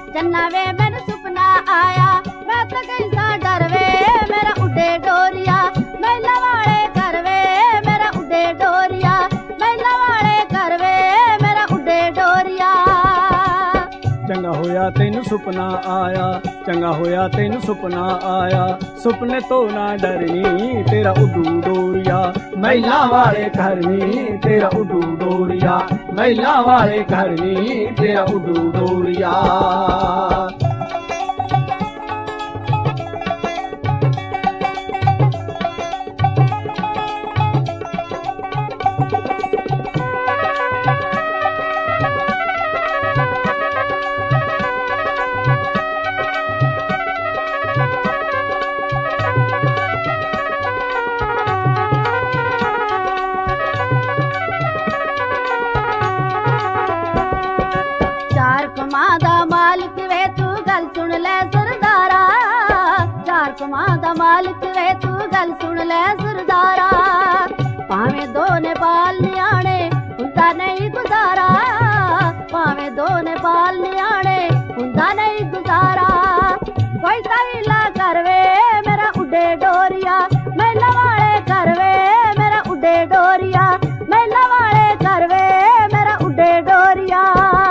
चन्ना वे मैनू सुपना आया, मैं तो कैसा डर वे मेरा उड़े डोरिया, महिला वाले घर वे मेरा उड़े डोरिया, महिला वाले घर वे मेरा उड़े डोरिया। चंगा होया तैनू सुपना आया, चंगा होया तैनू सुपना आया, सुपने तो ना डरनी तेरा उडू डोरिया, महिला वाले घर नी तेरा उडू डोरिया, महिला वाले घर नी तेरा उडू डोरिया। मालिक वे तू गल सुन ले सरदारा, चार कमां दा मालिक वे तू गल सुन ले सरदारा, भावें दो ने बाल न्याणे हुंदा नहीं गुजारा, भावें दो ने बाल न्याणे हुंदा नहीं गुजारा, कोई तैला कर वे मेरा उड़े डोरिया, महिला वाले कर वे मेरा उड़े डोरिया, महिला वाले कर वे मेरा उड़े डोरिया।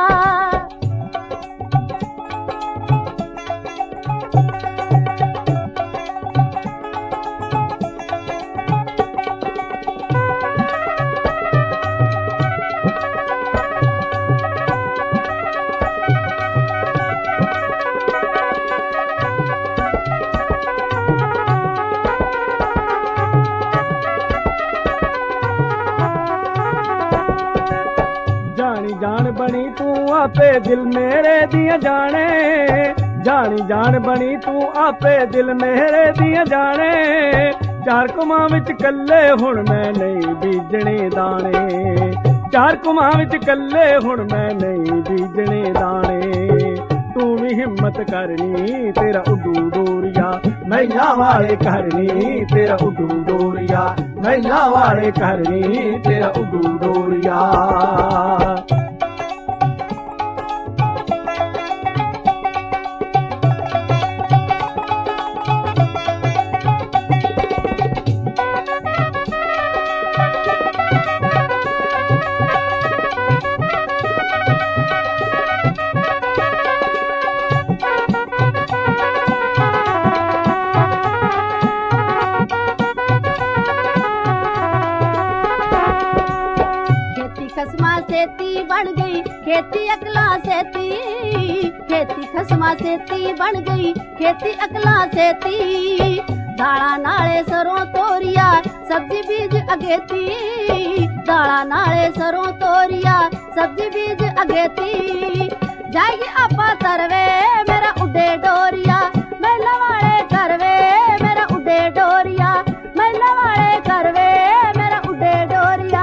जान बनी तू आपे दिल मेरे दिया जाने, जानी जान बनी तू आपे दिल मेरे दिया जाने, चार कुमां विच कल्ले हुण मैं नहीं बीजने दाने, चार कुमां विच कल्ले हुण मैं नहीं बीजने दाने, तू भी हिम्मत करनी तेरा उडू डोरिया, महिला वाले करनी तेरा उडू डोरिया, महिला वाले करनी तेरा उडू डोरिया। खसमा सेती बन गई खेती अकला सेती, खेती खसमा सेती बन गई खेती अकला सेती, दाला नाले सरों तोरिया सब्जी बीज अगेती, दाला नाले सरों तोरिया सब्जी बीज अगेती, जाएगी आपा तरवे मेरा उड़े डोरिया, महिला वाले करवे मेरा उड़े डोरिया, महिला वाले करवे मेरा उड़े डोरिया।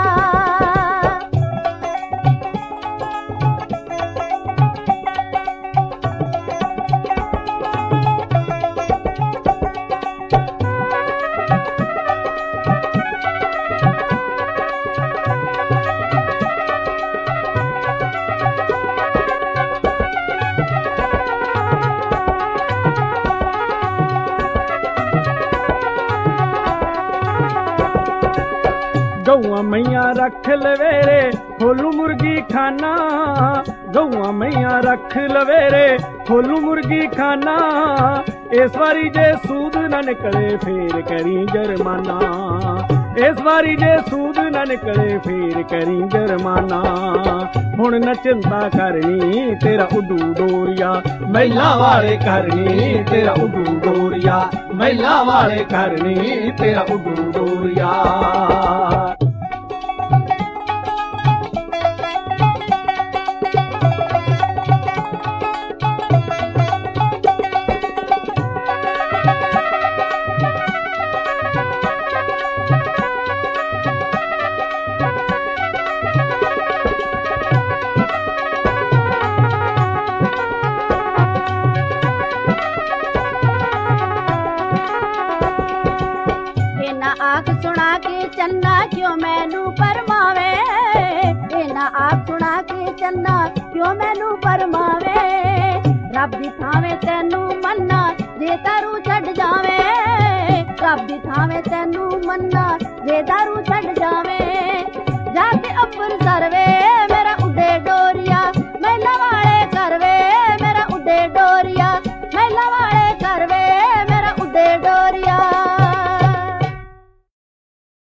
गौआ मैया रख लवेरे खोलू मुर्गी खाना, गौआ मैया रख लवेरे खोलू मुर्गी खाना, इस बारी जे सूद न निकले फिर करी जरमाना, इस बारी जे सूद न निकले फिर करी जरमाना, हुण न चिंता करनी तेरा उडू डोरिया, महिला वाले करनी तेरा उडू डोरिया, महिला वाले करनी तेरा उडू डोरिया। आख सुना के चन्ना क्यों मैनू परमावे, इना आख सुना के चन्ना क्यों मैनू परमावे, ਰੱਬ ਦੀ ਥਾਵੇਂ ਤੈਨੂੰ ਮੰਨਾ ਜੇ ਦਾਰੂ ਛੱਡ ਜਾਵੇ ਰੱਬ ਦੀ ਥਾਵੇਂ ਤੈਨੂੰ ਮੰਨਾ ਜੇ ਦਾਰੂ ਛੱਡ ਜਾਵੇ ਜਾ ਕੇ ਅੰਬਰਸਰ